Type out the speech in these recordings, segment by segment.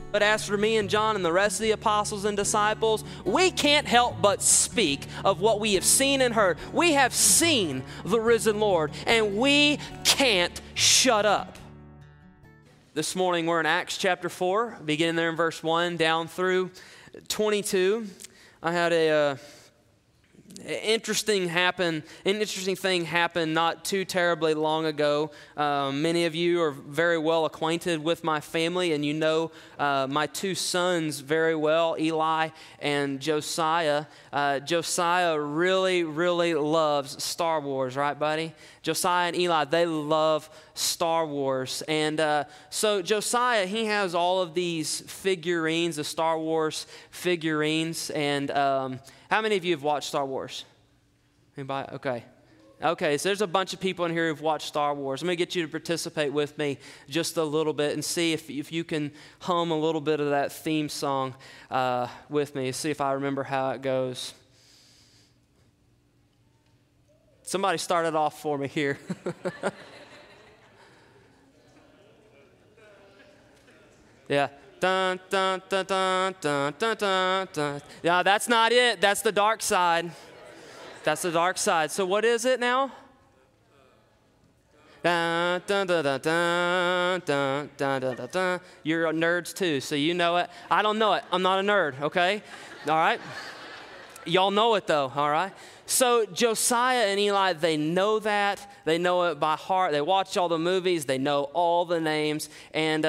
But as for me and John and the rest of the apostles and disciples, we can't help but speak of what we have seen and heard. We have seen the risen Lord, and we can't shut up. This morning we're in Acts chapter 4, beginning there in verse 1 down through 22. I had an interesting thing happen not too terribly long ago. Many of you are very well acquainted with my family, and you know my two sons very well, Eli and Josiah. Josiah really, really loves Star Wars, right, buddy? Josiah and Eli, they love Star Wars. And so Josiah, he has all of these figurines, the Star Wars figurines. And how many of you have watched Star Wars? Anybody? Okay, so there's a bunch of people in here who've watched Star Wars. I'm going to get you to participate with me just a little bit and see if you can hum a little bit of that theme song with me. See if I remember how it goes. Somebody started off for me here. Yeah. Dun, dun, dun, dun, dun, dun, dun, dun. Yeah, that's not it. That's the dark side. That's the dark side. So what is it now? Dun, dun, dun, dun, dun, dun, dun, dun, dun, dun. You're nerds too, so you know it. I don't know it. I'm not a nerd, okay? All right? Y'all know it though, all right? So Josiah and Eli, they know that. They know it by heart. They watch all the movies. They know all the names. And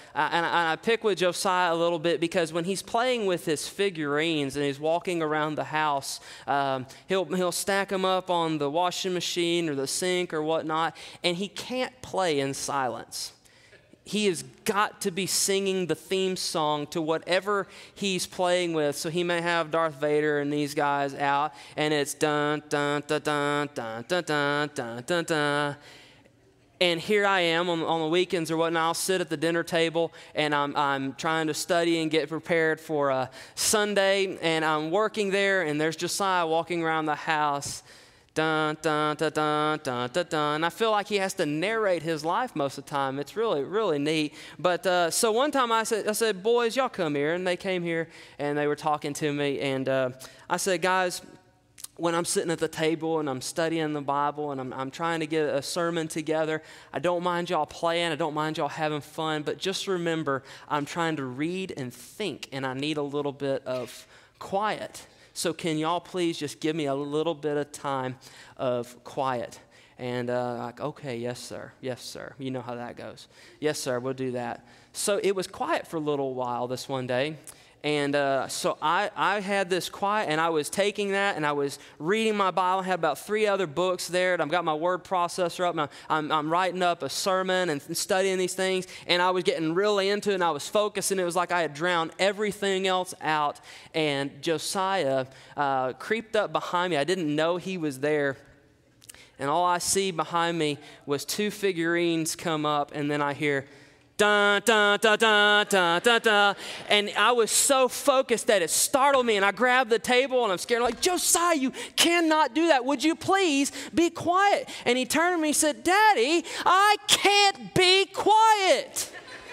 I pick with Josiah a little bit because when he's playing with his figurines and he's walking around the house, he'll stack them up on the washing machine or the sink or whatnot, and he can't play in silence. He has got to be singing the theme song to whatever he's playing with. So he may have Darth Vader and these guys out, and it's dun dun dun dun dun dun dun dun dun dun. And here I am on the weekends or whatnot. I'll sit at the dinner table, and I'm trying to study and get prepared for Sunday, and I'm working there, and there's Josiah walking around the house. Dun, dun, dun, dun, dun, dun, dun. I feel like he has to narrate his life most of the time. It's really, really neat. But so one time I said, boys, y'all come here. And they came here, and they were talking to me. And I said, guys, when I'm sitting at the table and I'm studying the Bible and I'm trying to get a sermon together, I don't mind y'all playing. I don't mind y'all having fun. But just remember, I'm trying to read and think, and I need a little bit of quiet. So can y'all please just give me a little bit of time of quiet? And like, okay, yes, sir. Yes, sir. You know how that goes. Yes, sir, we'll do that. So it was quiet for a little while this one day. And so I had this quiet, and I was taking that, and I was reading my Bible. I had about 3 other books there, and I've got my word processor up, and I'm writing up a sermon and studying these things, and I was getting really into it, and I was focused, and it was like I had drowned everything else out, and Josiah creeped up behind me. I didn't know he was there, and all I see behind me was 2 figurines come up, and then I hear, dun, dun, dun, dun, dun, dun, dun. And I was so focused that it startled me, and I grabbed the table, and I'm scared. I'm like, Josiah, you cannot do that. Would you please be quiet? And he turned to me and said, Daddy, I can't be quiet.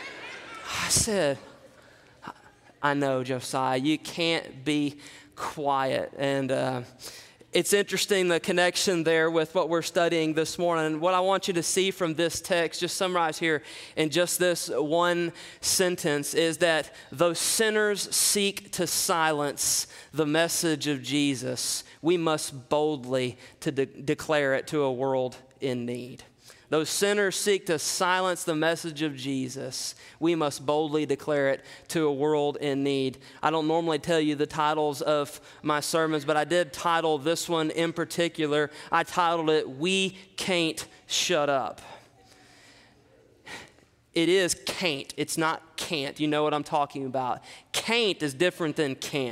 I said, I know, Josiah, you can't be quiet. And it's interesting, the connection there with what we're studying this morning. And what I want you to see from this text, just summarize here in just this one sentence, is that though sinners seek to silence the message of Jesus, we must boldly declare it to a world in need. Those sinners seek to silence the message of Jesus. We must boldly declare it to a world in need. I don't normally tell you the titles of my sermons, but I did title this one in particular. I titled it, We Can't Shut Up. It is can't. It's not can't. You know what I'm talking about. Can't is different than can't.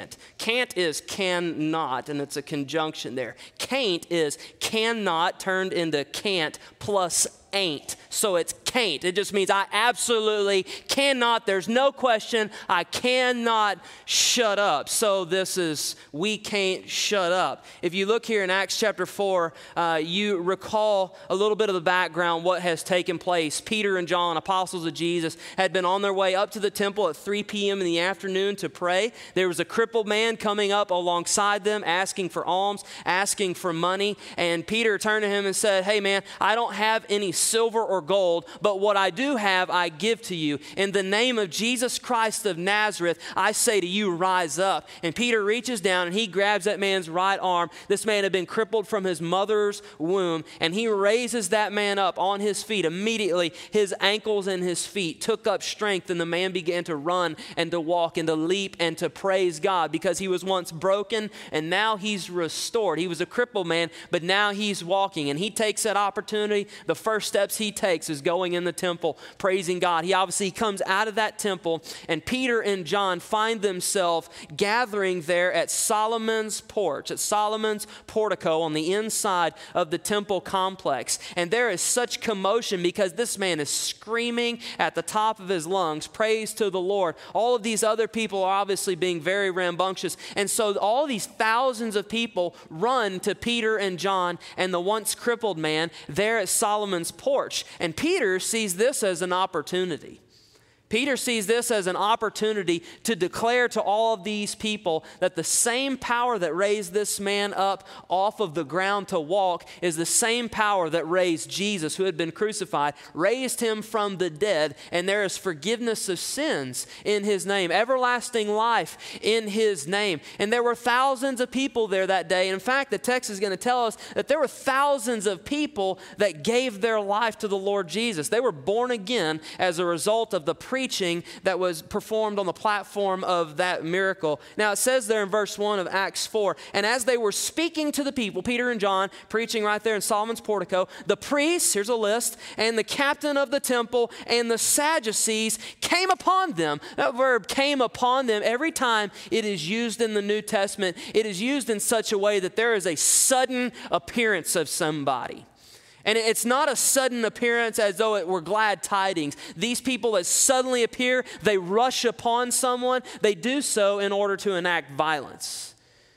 Can't is cannot, and it's a conjunction there. Can't is cannot turned into can't plus ain't. So it's can't. It just means I absolutely cannot. There's no question. I cannot shut up. So this is we can't shut up. If you look here in Acts chapter 4, you recall a little bit of the background, what has taken place. Peter and John, apostles of Jesus, had been on their way up to the temple at 3 p.m. in the afternoon to pray. There was a crippled man coming up alongside them, asking for alms, asking for money. And Peter turned to him and said, hey man, I don't have any silver or gold, but what I do have, I give to you. In the name of Jesus Christ of Nazareth, I say to you, rise up. And Peter reaches down and he grabs that man's right arm. This man had been crippled from his mother's womb, and he raises that man up on his feet. Immediately, his ankles and his feet took up strength, and the man began to run and to walk and to leap and to praise God, because he was once broken and now he's restored. He was a crippled man, but now he's walking, and he takes that opportunity. The first steps he takes is going in the temple, praising God. He obviously comes out of that temple, and Peter and John find themselves gathering there at Solomon's porch, at Solomon's portico on the inside of the temple complex. And there is such commotion because this man is screaming at the top of his lungs, praise to the Lord. All of these other people are obviously being very rambunctious. And so all these thousands of people run to Peter and John and the once crippled man there at Solomon's porch. And Peter sees this as an opportunity. Peter sees this as an opportunity to declare to all of these people that the same power that raised this man up off of the ground to walk is the same power that raised Jesus, who had been crucified, raised him from the dead, and there is forgiveness of sins in his name, everlasting life in his name. And there were thousands of people there that day. In fact, the text is going to tell us that there were thousands of people that gave their life to the Lord Jesus. They were born again as a result of the preaching that was performed on the platform of that miracle. Now it says there in verse 1 of Acts 4, and as they were speaking to the people, Peter and John preaching right there in Solomon's portico, the priests, here's a list, and the captain of the temple and the Sadducees came upon them. That verb came upon them, every time it is used in the New Testament, it is used in such a way that there is a sudden appearance of somebody. And it's not a sudden appearance as though it were glad tidings. These people that suddenly appear, they rush upon someone. They do so in order to enact violence.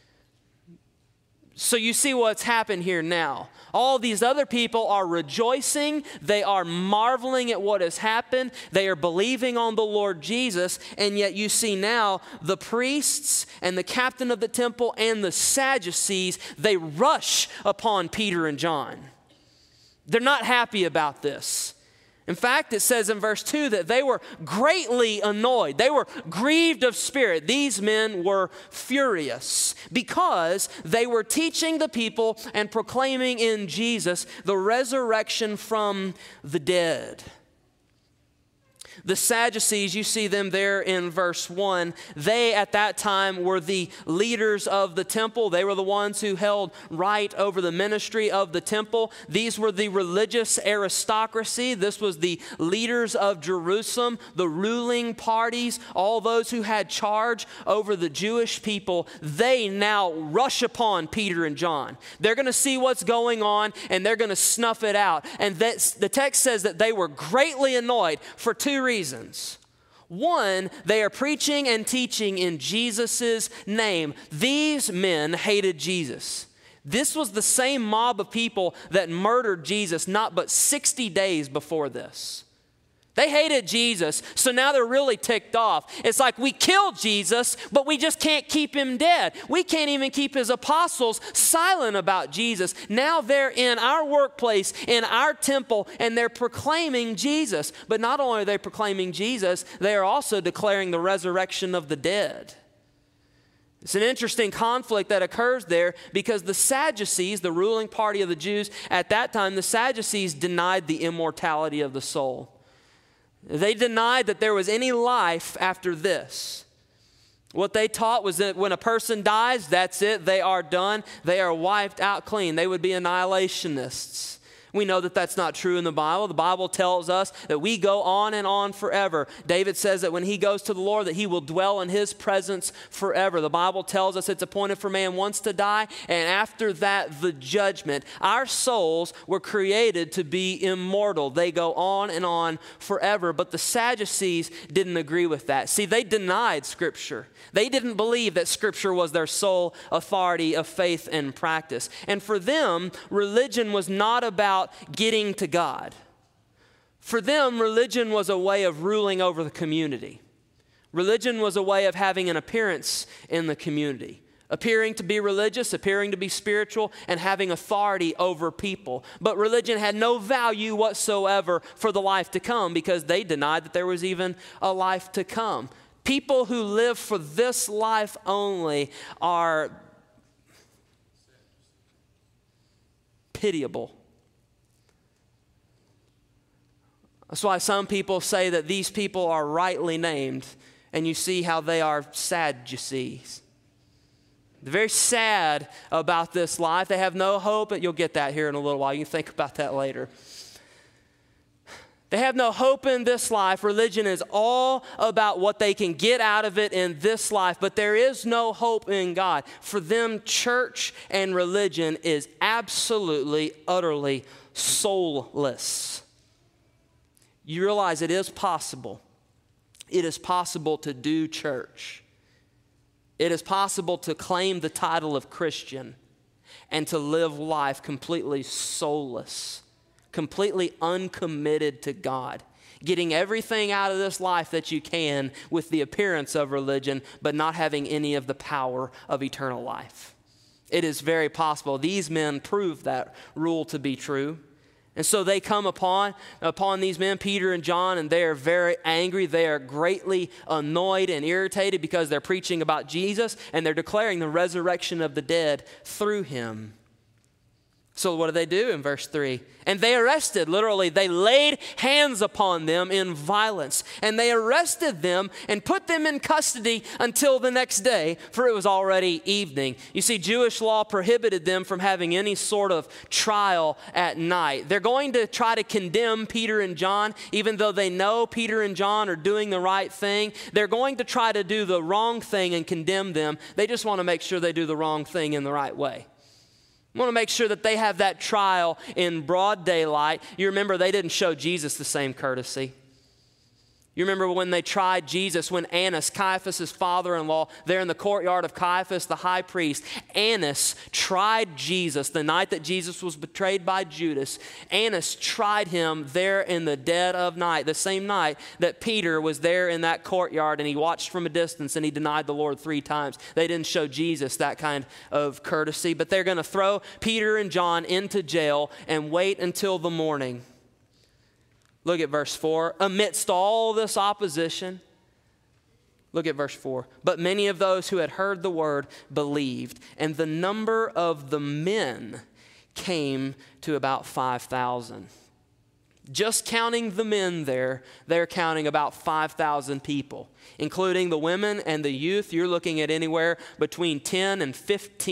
So you see what's happened here now. All these other people are rejoicing. They are marveling at what has happened. They are believing on the Lord Jesus. And yet you see now the priests and the captain of the temple and the Sadducees, they rush upon Peter and John. They're not happy about this. In fact, it says in verse 2 that they were greatly annoyed. They were grieved of spirit. These men were furious because they were teaching the people and proclaiming in Jesus the resurrection from the dead. The Sadducees, you see them there in verse 1. They at that time were the leaders of the temple. They were the ones who held right over the ministry of the temple. These were the religious aristocracy. This was the leaders of Jerusalem, the ruling parties, all those who had charge over the Jewish people. They now rush upon Peter and John. They're going to see what's going on, and they're going to snuff it out. And the text says that they were greatly annoyed for two reasons. One, they are preaching and teaching in Jesus' name. These men hated Jesus. This was the same mob of people that murdered Jesus not but 60 days before this. They hated Jesus, so now they're really ticked off. It's like we killed Jesus, but we just can't keep him dead. We can't even keep his apostles silent about Jesus. Now they're in our workplace, in our temple, and they're proclaiming Jesus. But not only are they proclaiming Jesus, they are also declaring the resurrection of the dead. It's an interesting conflict that occurs there because the Sadducees, the ruling party of the Jews at that time, the Sadducees denied the immortality of the soul. They denied that there was any life after this. What they taught was that when a person dies, that's it, they are done. They are wiped out clean. They would be annihilationists. We know that that's not true in the Bible. The Bible tells us that we go on and on forever. David says that when he goes to the Lord, that he will dwell in his presence forever. The Bible tells us it's appointed for man once to die, and after that, the judgment. Our souls were created to be immortal. They go on and on forever, but the Sadducees didn't agree with that. See, they denied Scripture. They didn't believe that Scripture was their sole authority of faith and practice. And for them, religion was not about getting to God. For them, religion was a way of ruling over the community. Religion was a way of having an appearance in the community, appearing to be religious, appearing to be spiritual, and having authority over people. But religion had no value whatsoever for the life to come because they denied that there was even a life to come. People who live for this life only are pitiable. That's why some people say that these people are rightly named, and you see how they are Sadducees. They're very sad about this life. They have no hope, but you'll get that here in a little while. You can think about that later. They have no hope in this life. Religion is all about what they can get out of it in this life, but there is no hope in God. For them, church and religion is absolutely, utterly soulless. You realize it is possible. It is possible to do church. It is possible to claim the title of Christian and to live life completely soulless, completely uncommitted to God, getting everything out of this life that you can with the appearance of religion, but not having any of the power of eternal life. It is very possible. These men prove that rule to be true. And so they come upon these men, Peter and John, and they are very angry. They are greatly annoyed and irritated because they're preaching about Jesus and they're declaring the resurrection of the dead through him. So what do in verse 3? And they arrested, literally, they laid hands upon them in violence. And they arrested them and put them in custody until the next day, for it was already evening. You see, Jewish law prohibited them from having any sort of trial at night. They're going to try to condemn Peter and John, even though they know Peter and John are doing the right thing. They're going to try to do the wrong thing and condemn them. They just want to make sure they do the wrong thing in the right way. I want to make sure that they have that trial in broad daylight. You remember they didn't show Jesus the same courtesy. You remember when they tried Jesus, when Annas, Caiaphas' father-in-law, there in the courtyard of Caiaphas, the high priest, Annas tried Jesus the night that Jesus was betrayed by Judas. Annas tried him there in the dead of night, the same night that Peter was there in that courtyard and he watched from a distance and he denied the Lord 3 times. They didn't show Jesus that kind of courtesy, but they're going to throw Peter and John into jail and wait until the morning. Look at verse 4. Amidst all this opposition, look at verse 4. But many of those who had heard the word believed, and the number of the men came to about 5,000. Just counting the men there, they're counting about 5,000 people, including the women and the youth. You're looking at anywhere between 10 and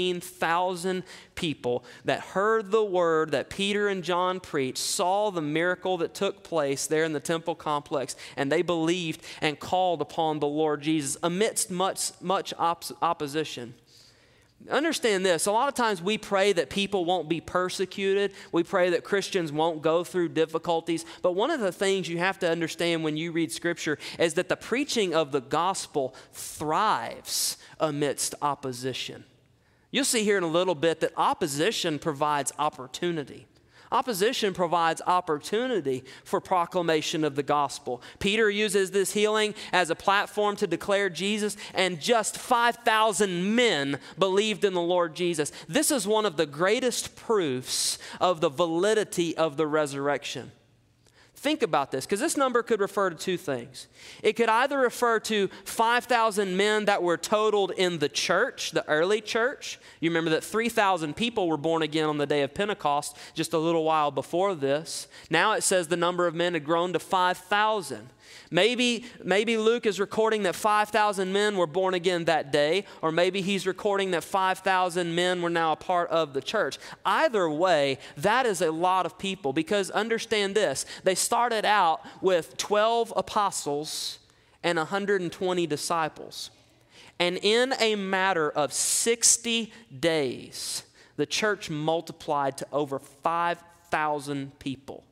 15,000 people that heard the word that Peter and John preached, saw the miracle that took place there in the temple complex, and they believed and called upon the Lord Jesus amidst much opposition. Understand this, a lot of times we pray that people won't be persecuted. We pray that Christians won't go through difficulties. But one of the things you have to understand when you read Scripture is that the preaching of the gospel thrives amidst opposition. You'll see here in a little bit that opposition provides opportunity. Opposition provides opportunity for proclamation of the gospel. Peter uses this healing as a platform to declare Jesus, and just 5,000 men believed in the Lord Jesus. This is one of the greatest proofs of the validity of the resurrection. Think about this, because this number could refer to two things. It could either refer to 5,000 men that were totaled in the church, the early church. You remember that 3,000 people were born again on the day of Pentecost just a little while before this. Now it says the number of men had grown to 5,000. Maybe Luke is recording that 5,000 men were born again that day, or maybe he's recording that 5,000 men were now a part of the church. Either way, that is a lot of people, because understand this, they started out with 12 apostles and 120 disciples. And in a matter of 60 days, the church multiplied to over 5,000 people.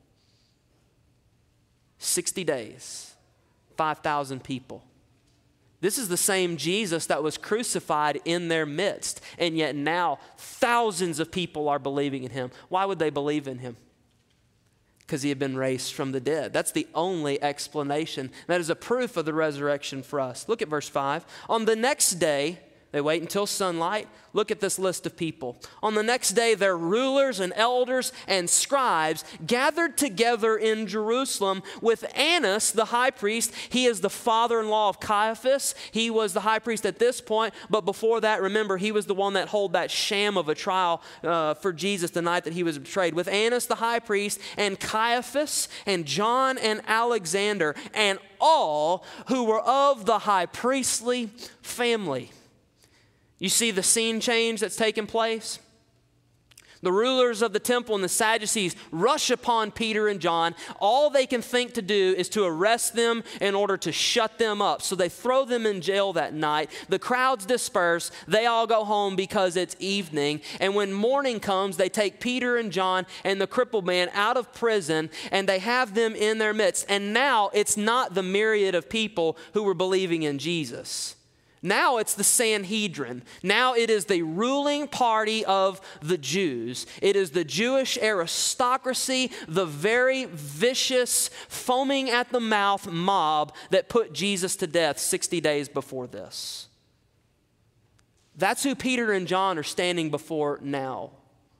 60 days, 5,000 people. This is the same Jesus that was crucified in their midst, and yet now thousands of people are believing in him. Why would they believe in him? Because he had been raised from the dead. That's the only explanation. That is a proof of the resurrection for us. Look at verse 5. On the next day, they wait until sunlight. Look at this list of people. On the next day, their rulers and elders and scribes gathered together in Jerusalem with Annas, the high priest. He is the father-in-law of Caiaphas. He was the high priest at this point, but before that, remember, he was the one that held that sham of a trial for Jesus the night that he was betrayed. With Annas, the high priest, and Caiaphas, and John, and Alexander, and all who were of the high priestly family. You see the scene change that's taken place? The rulers of the temple and the Sadducees rush upon Peter and John. All they can think to do is to arrest them in order to shut them up. So they throw them in jail that night. The crowds disperse. They all go home because it's evening. And when morning comes, they take Peter and John and the crippled man out of prison, and they have them in their midst. And now it's not the myriad of people who were believing in Jesus. Now it's the Sanhedrin. Now it is the ruling party of the Jews. It is the Jewish aristocracy, the very vicious, foaming at the mouth mob that put Jesus to death 60 days before this. That's who Peter and John are standing before now.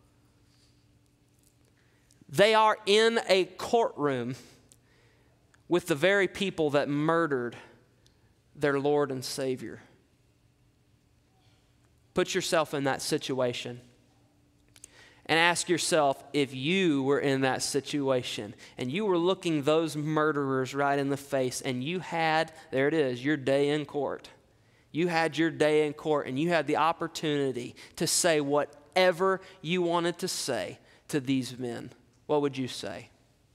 They are in a courtroom with the very people that murdered their Lord and Savior. Put yourself in that situation and ask yourself, if you were in that situation and you were looking those murderers right in the face and you had, there it is, your day in court. You had your day in court and you had the opportunity to say whatever you wanted to say to these men. What would you say?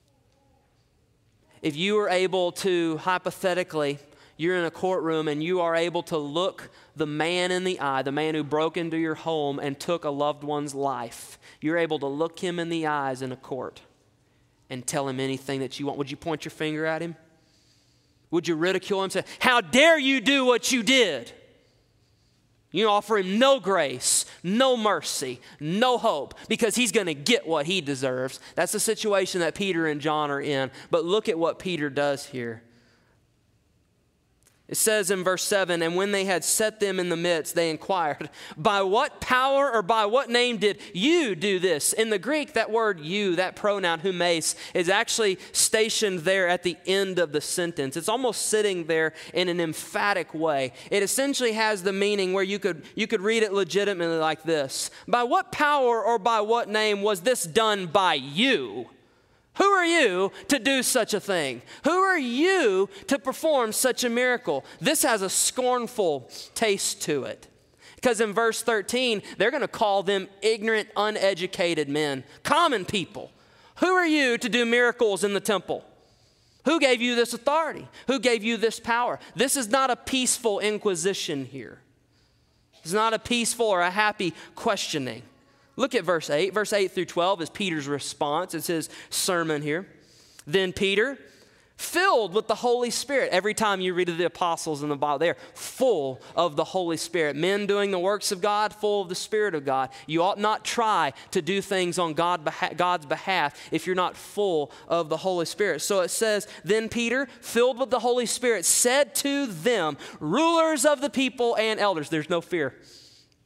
If you were able to, hypothetically, you're in a courtroom and you are able to look the man in the eye, the man who broke into your home and took a loved one's life. You're able to look him in the eyes in a court and tell him anything that you want. Would you point your finger at him? Would you ridicule him? Say, how dare you do what you did? You offer him no grace, no mercy, no hope, because he's going to get what he deserves. That's the situation that Peter and John are in. But look at what Peter does here. It says in verse 7, and when they had set them in the midst, they inquired, by what power or by what name did you do this? In the Greek, that word you, that pronoun humes, is actually stationed there at the end of the sentence. It's almost sitting there in an emphatic way. It essentially has the meaning where you could read it legitimately like this. By what power or by what name was this done by you? Who are you to do such a thing? Who are you to perform such a miracle? This has a scornful taste to it. Because in verse 13, they're going to call them ignorant, uneducated men, common people. Who are you to do miracles in the temple? Who gave you this authority? Who gave you this power? This is not a peaceful inquisition here. It's not a peaceful or a happy questioning. Look at verse 8. Verse 8 through 12 is Peter's response. It's his sermon here. Then Peter, filled with the Holy Spirit. Every time you read of the apostles in the Bible, they're full of the Holy Spirit. Men doing the works of God, full of the Spirit of God. You ought not try to do things on God's behalf if you're not full of the Holy Spirit. So it says, then Peter, filled with the Holy Spirit, said to them, rulers of the people and elders. There's no fear.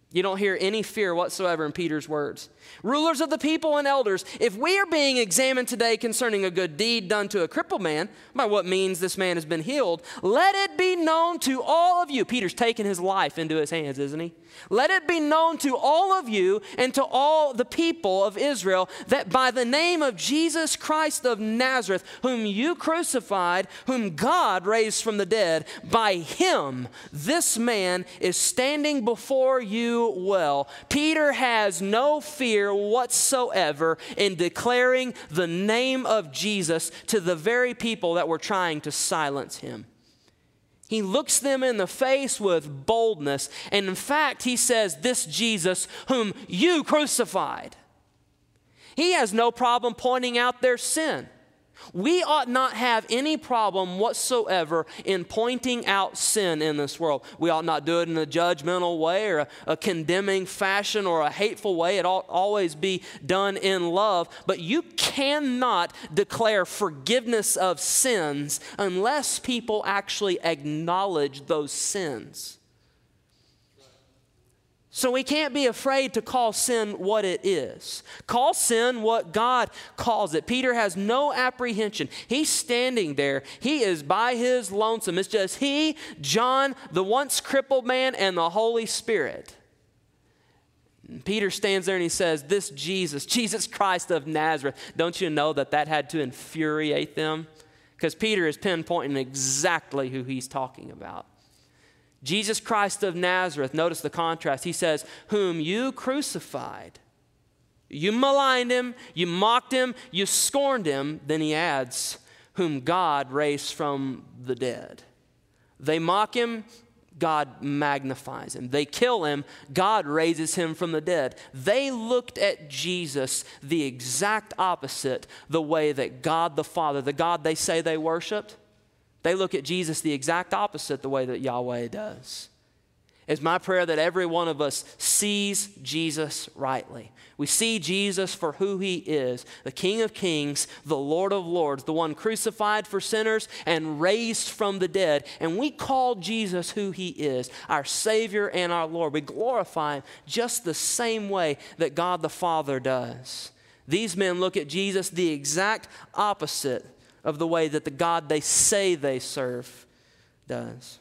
You don't hear any fear whatsoever in Peter's words. Rulers of the people and elders, if we are being examined today concerning a good deed done to a crippled man, by what means this man has been healed, let it be known to all of you. Peter's taking his life into his hands, isn't he? Let it be known to all of you and to all the people of Israel that by the name of Jesus Christ of Nazareth, whom you crucified, whom God raised from the dead, by him this man is standing before you well. Peter has no fear whatsoever in declaring the name of Jesus to the very people that were trying to silence him. He looks them in the face with boldness. And in fact, he says, this Jesus whom you crucified. He has no problem pointing out their sin. We ought not have any problem whatsoever in pointing out sin in this world. We ought not do it in a judgmental way or a condemning fashion or a hateful way. It ought always be done in love. But you cannot declare forgiveness of sins unless people actually acknowledge those sins. So we can't be afraid to call sin what it is. Call sin what God calls it. Peter has no apprehension. He's standing there. He is by his lonesome. It's just he, John, the once crippled man, and the Holy Spirit. And Peter stands there and he says, this Jesus Christ of Nazareth. Don't you know that had to infuriate them? Because Peter is pinpointing exactly who he's talking about. Jesus Christ of Nazareth, notice the contrast. He says, whom you crucified. You maligned him, you mocked him, you scorned him. Then he adds, whom God raised from the dead. They mock him, God magnifies him. They kill him, God raises him from the dead. They looked at Jesus the exact opposite, the way that God the Father, the God they say they worshiped, they look at Jesus the exact opposite the way that Yahweh does. It's my prayer that every one of us sees Jesus rightly. We see Jesus for who he is, the King of Kings, the Lord of Lords, the one crucified for sinners and raised from the dead. And we call Jesus who he is, our Savior and our Lord. We glorify him just the same way that God the Father does. These men look at Jesus the exact opposite of the way that the God they say they serve does.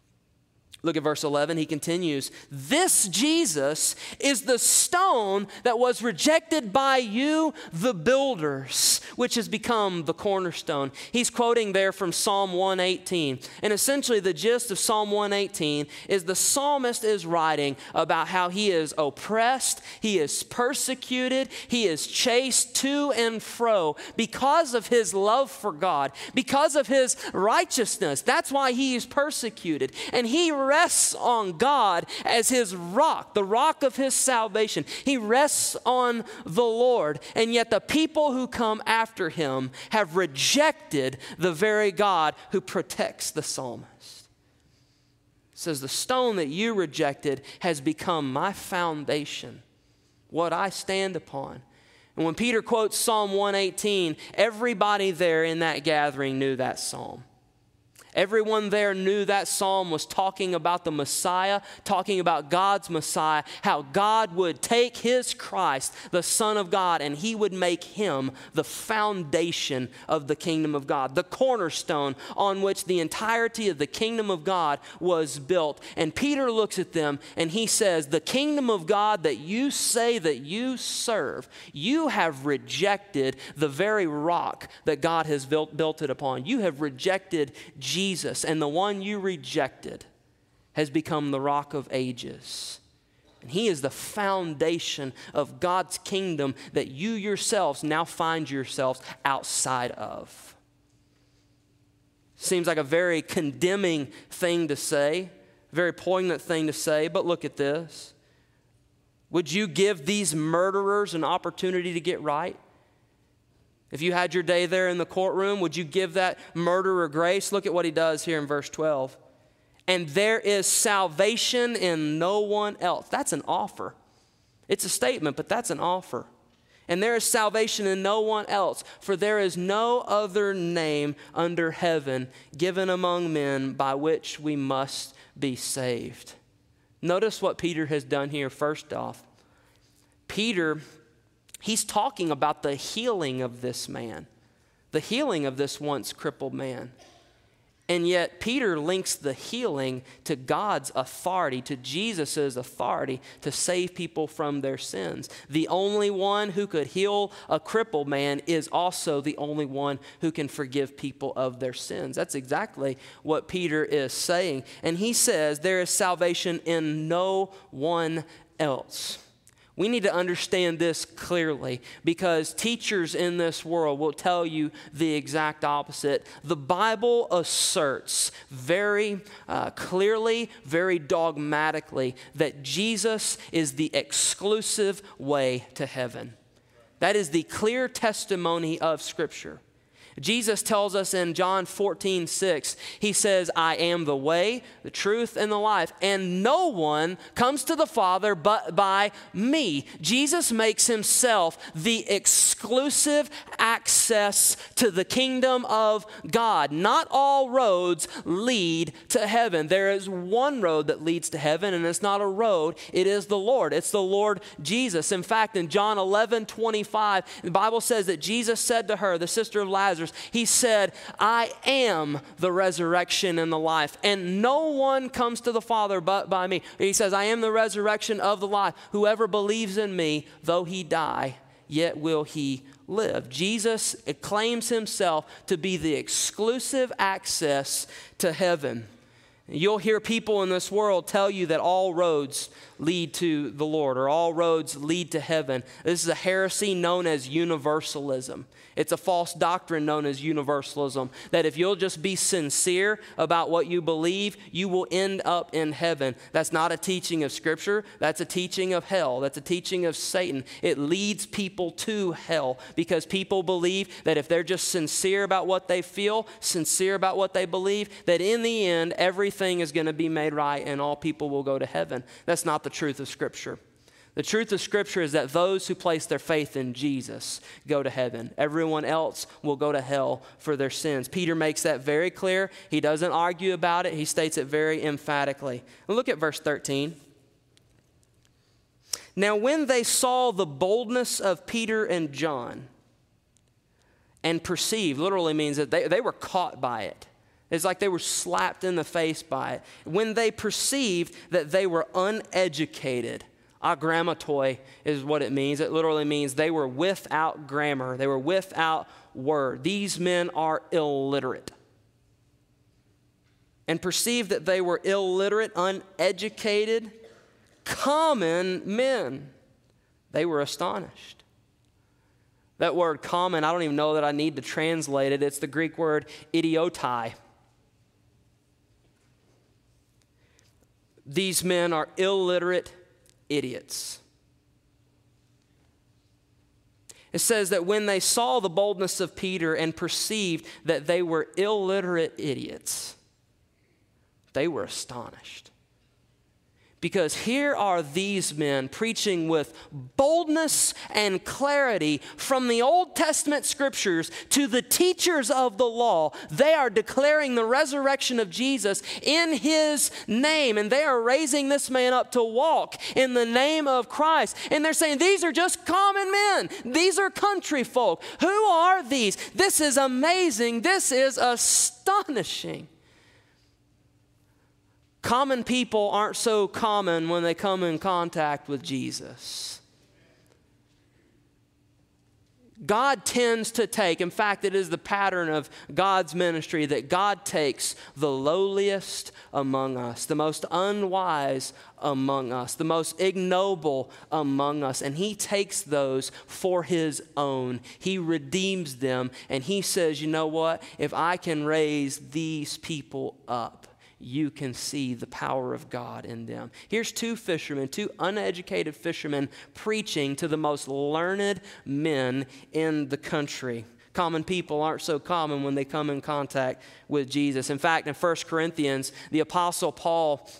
Look at verse 11. He continues, this Jesus is the stone that was rejected by you, the builders, which has become the cornerstone. He's quoting there from Psalm 118. And essentially the gist of Psalm 118 is the psalmist is writing about how he is oppressed, he is persecuted, he is chased to and fro because of his love for God, because of his righteousness. That's why he is persecuted. And he rests on God as his rock, the rock of his salvation. He rests on the Lord. And yet the people who come after him have rejected the very God who protects the psalmist. It says, the stone that you rejected has become my foundation, what I stand upon. And when Peter quotes Psalm 118, everybody there in that gathering knew that psalm. Everyone there knew that psalm was talking about the Messiah, talking about God's Messiah, how God would take his Christ, the Son of God, and he would make him the foundation of the kingdom of God, the cornerstone on which the entirety of the kingdom of God was built. And Peter looks at them and he says, the kingdom of God that you say that you serve, you have rejected the very rock that God has built it upon. You have rejected Jesus, and the one you rejected has become the rock of ages. And he is the foundation of God's kingdom that you yourselves now find yourselves outside of. Seems like a very condemning thing to say, a very poignant thing to say, but look at this. Would you give these murderers an opportunity to get right? If you had your day there in the courtroom, would you give that murderer grace? Look at what he does here in verse 12. And there is salvation in no one else. That's an offer. It's a statement, but that's an offer. And there is salvation in no one else, for there is no other name under heaven given among men by which we must be saved. Notice what Peter has done here first off. Peter, he's talking about the healing of this man, the healing of this once crippled man. And yet Peter links the healing to God's authority, to Jesus' authority to save people from their sins. The only one who could heal a crippled man is also the only one who can forgive people of their sins. That's exactly what Peter is saying. And he says there is salvation in no one else. We need to understand this clearly, because teachers in this world will tell you the exact opposite. The Bible asserts very clearly, very dogmatically, that Jesus is the exclusive way to heaven. That is the clear testimony of Scripture. Jesus tells us in John 14:6, he says, I am the way, the truth, and the life, and no one comes to the Father but by me. Jesus makes himself the exclusive access to the kingdom of God. Not all roads lead to heaven. There is one road that leads to heaven, and it's not a road, it is the Lord. It's the Lord Jesus. In fact, in John 11:25, the Bible says that Jesus said to her, the sister of Lazarus, he said, I am the resurrection and the life, and no one comes to the Father but by me. He says, I am the resurrection of the life. Whoever believes in me, though he die, yet will he live. Jesus claims himself to be the exclusive access to heaven. You'll hear people in this world tell you that all roads lead to the Lord, or all roads lead to heaven. This is a heresy known as universalism. It's a false doctrine known as universalism, that if you'll just be sincere about what you believe, you will end up in heaven. That's not a teaching of Scripture. That's a teaching of hell. That's a teaching of Satan. It leads people to hell because people believe that if they're just sincere about what they feel, sincere about what they believe, that in the end, everything is going to be made right and all people will go to heaven. That's not the truth of Scripture. The truth of Scripture is that those who place their faith in Jesus go to heaven. Everyone else will go to hell for their sins. Peter makes that very clear. He doesn't argue about it. He states it very emphatically. Look at verse 13. Now when they saw the boldness of Peter and John and perceived, literally means that they were caught by it. It's like they were slapped in the face by it. When they perceived that they were uneducated, agrammatoi is what it means. It literally means they were without grammar. They were without word. These men are illiterate. And perceived that they were illiterate, uneducated, common men. They were astonished. That word common, I don't even know that I need to translate it. It's the Greek word idiotai. These men are illiterate idiots. It says that when they saw the boldness of Peter and perceived that they were illiterate idiots, they were astonished. Because here are these men preaching with boldness and clarity from the Old Testament Scriptures to the teachers of the law. They are declaring the resurrection of Jesus in His name, and they are raising this man up to walk in the name of Christ. And they're saying, these are just common men. These are country folk. Who are these? This is amazing. This is astonishing. Common people aren't so common when they come in contact with Jesus. God tends to take, in fact, it is the pattern of God's ministry that God takes the lowliest among us, the most unwise among us, the most ignoble among us, and He takes those for His own. He redeems them, and He says, you know what? If I can raise these people up, you can see the power of God in them. Here's two fishermen, two uneducated fishermen preaching to the most learned men in the country. Common people aren't so common when they come in contact with Jesus. In fact, in 1 Corinthians, the Apostle Paul,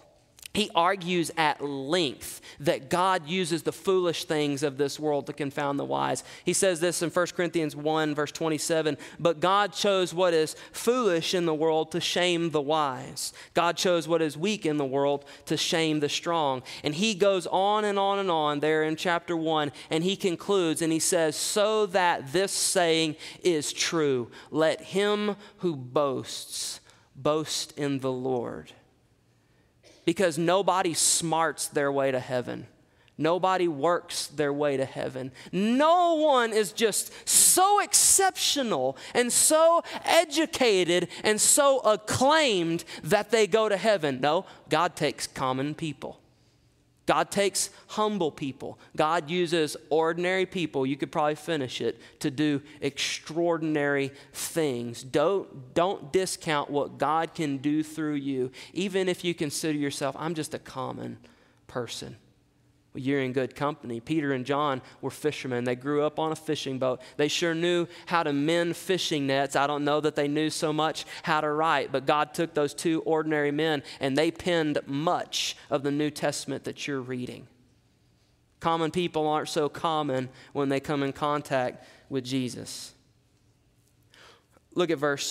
He argues at length that God uses the foolish things of this world to confound the wise. He says this in 1 Corinthians 1, verse 27, but God chose what is foolish in the world to shame the wise. God chose what is weak in the world to shame the strong. And he goes on and on and on there in chapter 1, and he concludes and he says, so that this saying is true, let him who boasts boast in the Lord. Because nobody smarts their way to heaven. Nobody works their way to heaven. No one is just so exceptional and so educated and so acclaimed that they go to heaven. No, God takes common people. God takes humble people. God uses ordinary people, you could probably finish it, to do extraordinary things. Don't discount what God can do through you, even if you consider yourself, I'm just a common person. Well, you're in good company. Peter and John were fishermen. They grew up on a fishing boat. They sure knew how to mend fishing nets. I don't know that they knew so much how to write, but God took those two ordinary men and they penned much of the New Testament that you're reading. Common people aren't so common when they come in contact with Jesus. Look at verse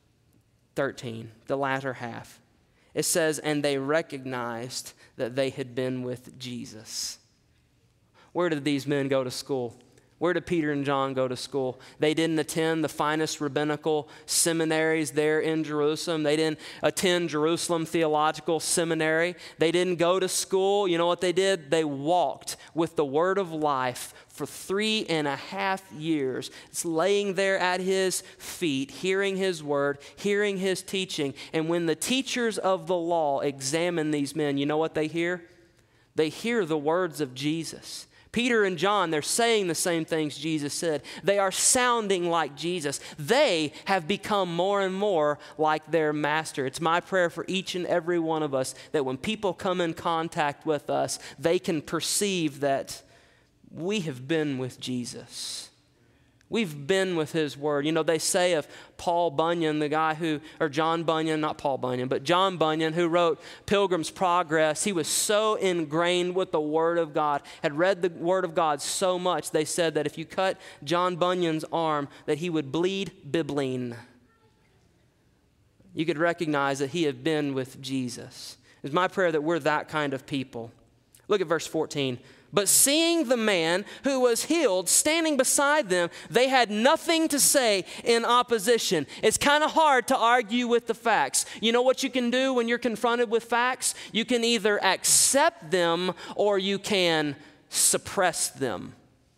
13, the latter half. It says, and they recognized that they had been with Jesus. Where did these men go to school? Where did Peter and John go to school? They didn't attend the finest rabbinical seminaries there in Jerusalem. They didn't attend Jerusalem Theological Seminary. They didn't go to school. You know what they did? They walked with the word of life for 3.5 years. It's laying there at his feet, hearing his word, hearing his teaching. And when the teachers of the law examine these men, you know what they hear? They hear the words of Jesus. Peter and John, they're saying the same things Jesus said. They are sounding like Jesus. They have become more and more like their master. It's my prayer for each and every one of us that when people come in contact with us, they can perceive that we have been with Jesus. We've been with his word. You know, they say of Paul Bunyan, the guy who, or John Bunyan, not Paul Bunyan, but John Bunyan, who wrote Pilgrim's Progress, he was so ingrained with the word of God, had read the word of God so much, they said that if you cut John Bunyan's arm, that he would bleed bibline. You could recognize that he had been with Jesus. It's my prayer that we're that kind of people. Look at verse 14. But seeing the man who was healed standing beside them, they had nothing to say in opposition. It's kind of hard to argue with the facts. You know what you can do when you're confronted with facts? You can either accept them or you can suppress them.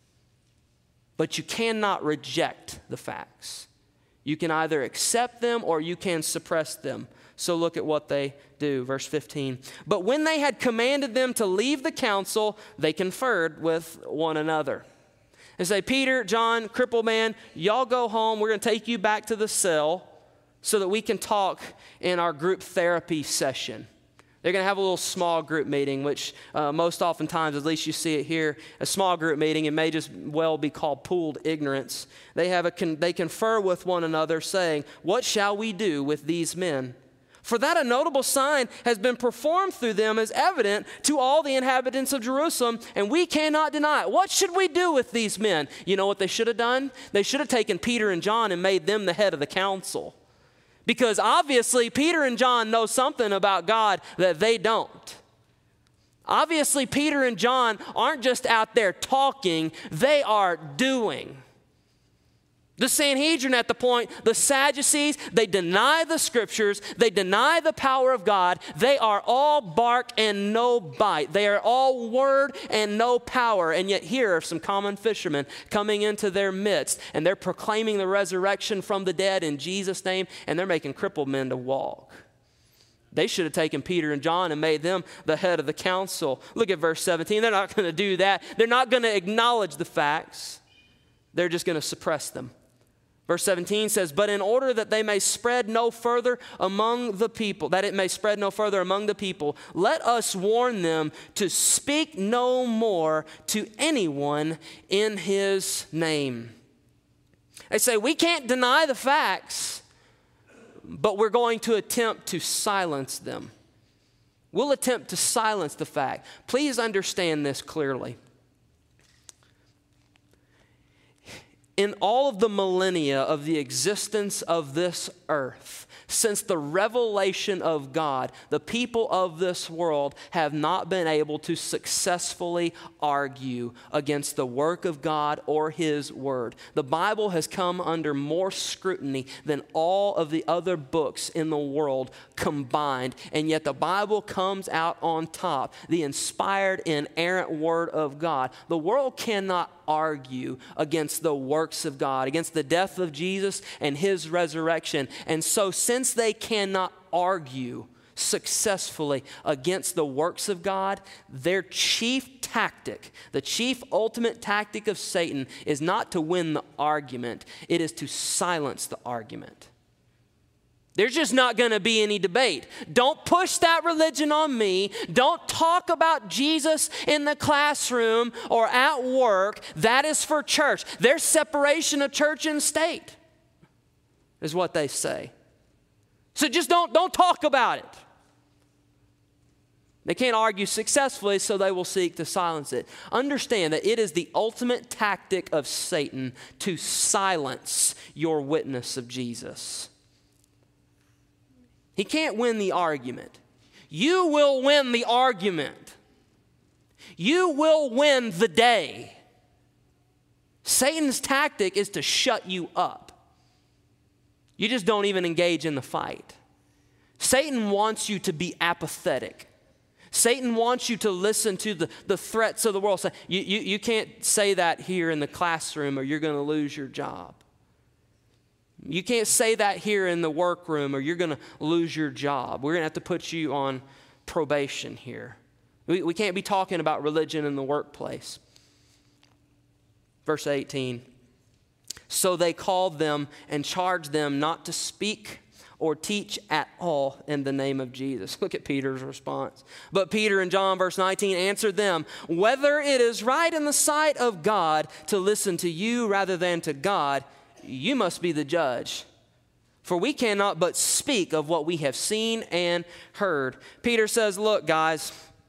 But you cannot reject the facts. You can either accept them or you can suppress them. So look at what they do, verse 15. But when they had commanded them to leave the council, they conferred with one another. And say, Peter, John, crippled man, y'all go home. We're going to take you back to the cell so that we can talk in our group therapy session. They're going to have a little small group meeting, which most oftentimes, at least you see it here, a small group meeting, it may just well be called pooled ignorance. They confer with one another saying, what shall we do with these men? For that a notable sign has been performed through them as evident to all the inhabitants of Jerusalem, and we cannot deny it. What should we do with these men? You know what they should have done? They should have taken Peter and John and made them the head of the council. Because obviously Peter and John know something about God that they don't. Obviously Peter and John aren't just out there talking, they are doing. The Sanhedrin at the point, the Sadducees, they deny the scriptures, they deny the power of God. They are all bark and no bite. They are all word and no power. And yet here are some common fishermen coming into their midst, and they're proclaiming the resurrection from the dead in Jesus' name, and they're making crippled men to walk. They should have taken Peter and John and made them the head of the council. Look at verse 17. They're not going to do that. They're not going to acknowledge the facts. They're just going to suppress them. Verse 17 says, but in order that they may spread no further among the people, that it may spread no further among the people, let us warn them to speak no more to anyone in his name. They say, we can't deny the facts, but we're going to attempt to silence them. We'll attempt to silence the fact. Please understand this clearly. In all of the millennia of the existence of this earth, since the revelation of God, the people of this world have not been able to successfully argue against the work of God or His Word. The Bible has come under more scrutiny than all of the other books in the world combined, and yet the Bible comes out on top, the inspired, inerrant Word of God. The world cannot argue against the works of God, against the death of Jesus and His resurrection. And so since they cannot argue successfully against the works of God, their chief tactic, the chief ultimate tactic of Satan is not to win the argument, it is to silence the argument. There's just not going to be any debate. Don't push that religion on me. Don't talk about Jesus in the classroom or at work. That is for church. There's separation of church and state, is what they say. So just don't talk about it. They can't argue successfully, so they will seek to silence it. Understand that it is the ultimate tactic of Satan to silence your witness of Jesus. He can't win the argument. You will win the argument. You will win the day. Satan's tactic is to shut you up. You just don't even engage in the fight. Satan wants you to be apathetic. Satan wants you to listen to the threats of the world. You can't say that here in the classroom or you're going to lose your job. You can't say that here in the workroom or you're going to lose your job. We're going to have to put you on probation here. We can't be talking about religion in the workplace. Verse 18. So they called them and charged them not to speak or teach at all in the name of Jesus. Look at Peter's response. But Peter in John verse 19 answered them, whether it is right in the sight of God to listen to you rather than to God, you must be the judge. For we cannot but speak of what we have seen and heard. Peter says, look, guys,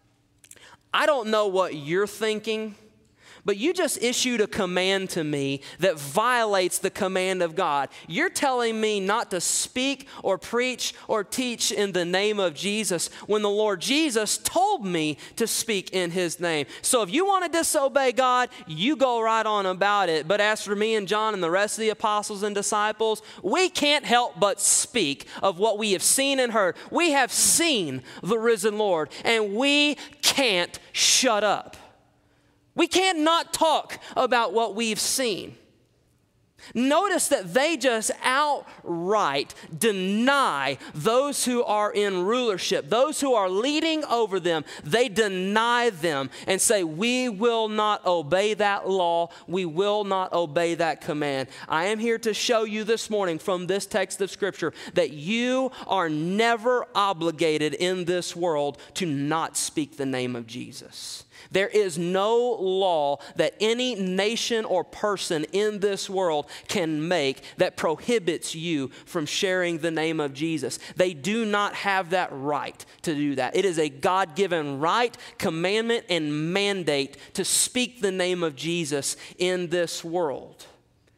I don't know what you're thinking, but you just issued a command to me that violates the command of God. You're telling me not to speak or preach or teach in the name of Jesus when the Lord Jesus told me to speak in His name. So if you want to disobey God, you go right on about it. But as for me and John and the rest of the apostles and disciples, we can't help but speak of what we have seen and heard. We have seen the risen Lord, and we can't shut up. We can't not talk about what we've seen. Notice that they just outright deny those who are in rulership, those who are leading over them. They deny them and say, we will not obey that law. We will not obey that command. I am here to show you this morning from this text of Scripture that you are never obligated in this world to not speak the name of Jesus. There is no law that any nation or person in this world can make that prohibits you from sharing the name of Jesus. They do not have that right to do that. It is a God-given right, commandment, and mandate to speak the name of Jesus in this world.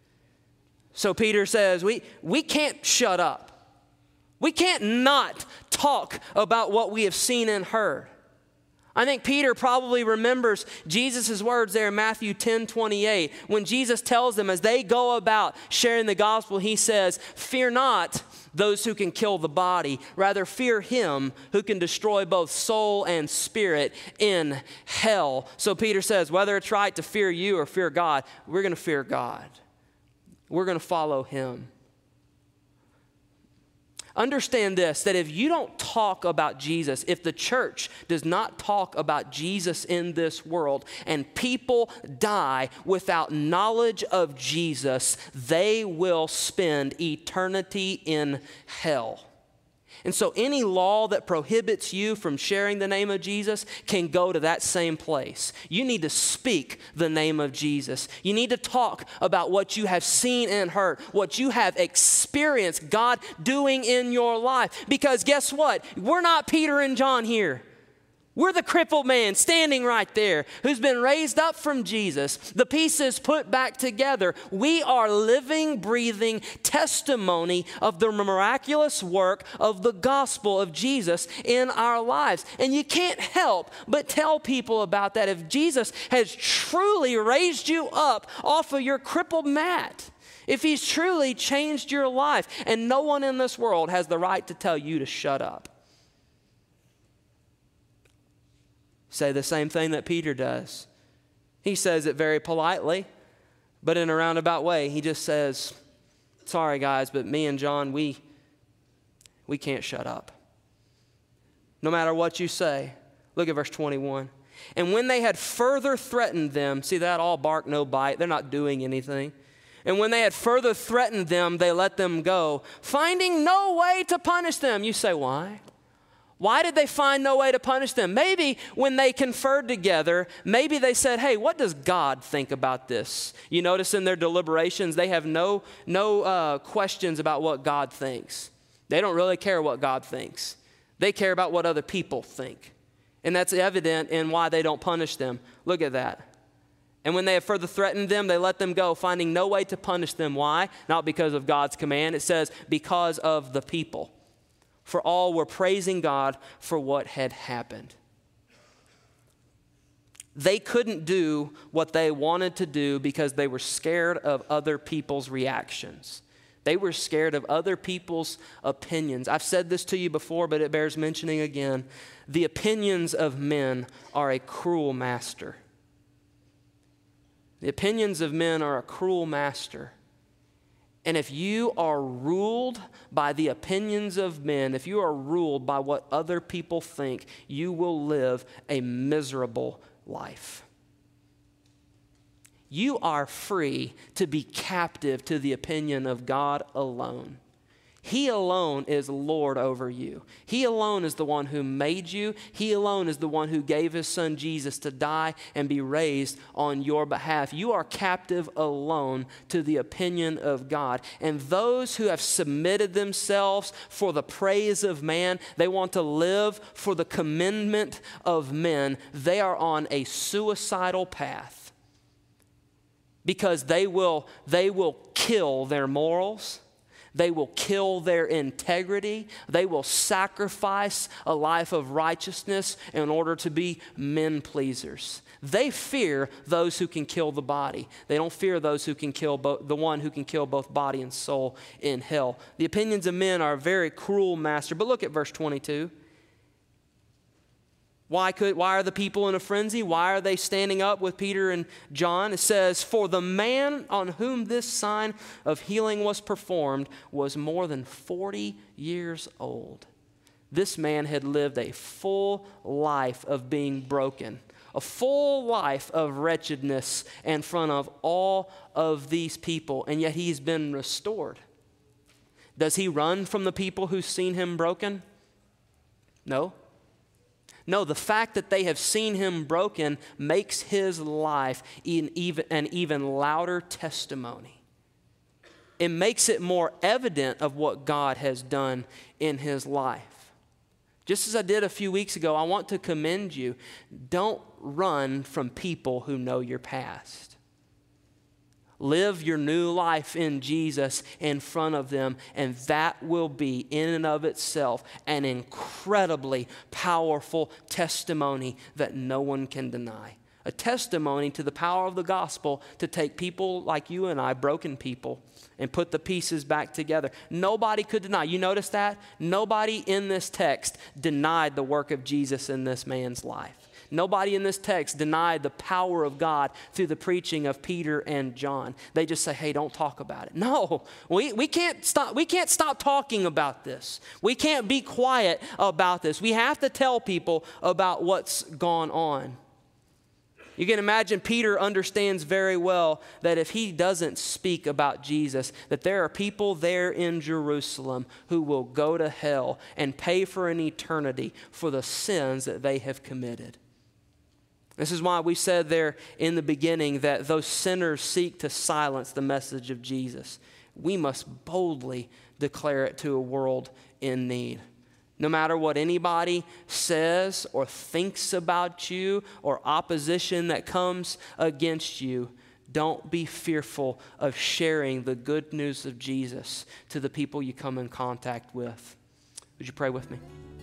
So Peter says, we can't shut up. We can't not talk about what we have seen and heard. I think Peter probably remembers Jesus' words there in Matthew 10:28. When Jesus tells them as they go about sharing the gospel, He says, fear not those who can kill the body. Rather, fear Him who can destroy both soul and spirit in hell. So Peter says, whether it's right to fear you or fear God, we're going to fear God. We're going to follow Him. Understand this, that if you don't talk about Jesus, if the church does not talk about Jesus in this world, and people die without knowledge of Jesus, they will spend eternity in hell. And so any law that prohibits you from sharing the name of Jesus can go to that same place. You need to speak the name of Jesus. You need to talk about what you have seen and heard, what you have experienced God doing in your life. Because guess what? We're not Peter and John here. We're the crippled man standing right there who's been raised up from Jesus, the pieces put back together. We are living, breathing testimony of the miraculous work of the gospel of Jesus in our lives. And you can't help but tell people about that. If Jesus has truly raised you up off of your crippled mat, if he's truly changed your life, and no one in this world has the right to tell you to shut up. Say the same thing that Peter does. He says it very politely, but in a roundabout way. He just says, sorry guys, but me and John, we can't shut up. No matter what you say. Look at verse 21. And when they had further threatened them, see that, all bark, no bite, they're not doing anything. And when they had further threatened them, they let them go, finding no way to punish them. You say, why? Why did they find no way to punish them? Maybe when they conferred together, maybe they said, hey, what does God think about this? You notice in their deliberations, they have no questions about what God thinks. They don't really care what God thinks. They care about what other people think. And that's evident in why they don't punish them. Look at that. And when they have further threatened them, they let them go, finding no way to punish them. Why? Not because of God's command. It says, because of the people. For all were praising God for what had happened. They couldn't do what they wanted to do because they were scared of other people's reactions. They were scared of other people's opinions. I've said this to you before, but it bears mentioning again. The opinions of men are a cruel master. The opinions of men are a cruel master. And if you are ruled by the opinions of men, if you are ruled by what other people think, you will live a miserable life. You are free to be captive to the opinion of God alone. He alone is Lord over you. He alone is the one who made you. He alone is the one who gave his son Jesus to die and be raised on your behalf. You are captive alone to the opinion of God. And those who have submitted themselves for the praise of man, they want to live for the commendment of men, they are on a suicidal path. Because they will kill their morals. They will kill their integrity. They will sacrifice a life of righteousness in order to be men pleasers. They fear those who can kill the body. They don't fear those who can kill the one who can kill both body and soul in hell. The opinions of men are a very cruel master. But look at verse 22. Why are the people in a frenzy? Why are they standing up with Peter and John? It says, for the man on whom this sign of healing was performed was more than 40 years old. This man had lived a full life of being broken, a full life of wretchedness in front of all of these people, and yet he's been restored. Does he run from the people who've seen him broken? No. No, the fact that they have seen him broken makes his life an even louder testimony. It makes it more evident of what God has done in his life. Just as I did a few weeks ago, I want to commend you. Don't run from people who know your past. Live your new life in Jesus in front of them, and that will be, in and of itself, an incredibly powerful testimony that no one can deny. A testimony to the power of the gospel to take people like you and I, broken people, and put the pieces back together. Nobody could deny. You notice that? Nobody in this text denied the work of Jesus in this man's life. Nobody in this text denied the power of God through the preaching of Peter and John. They just say, hey, don't talk about it. No, we can't stop talking about this. We can't be quiet about this. We have to tell people about what's gone on. You can imagine Peter understands very well that if he doesn't speak about Jesus, that there are people there in Jerusalem who will go to hell and pay for an eternity for the sins that they have committed. This is why we said there in the beginning that those sinners seek to silence the message of Jesus. We must boldly declare it to a world in need. No matter what anybody says or thinks about you or opposition that comes against you, don't be fearful of sharing the good news of Jesus to the people you come in contact with. Would you pray with me?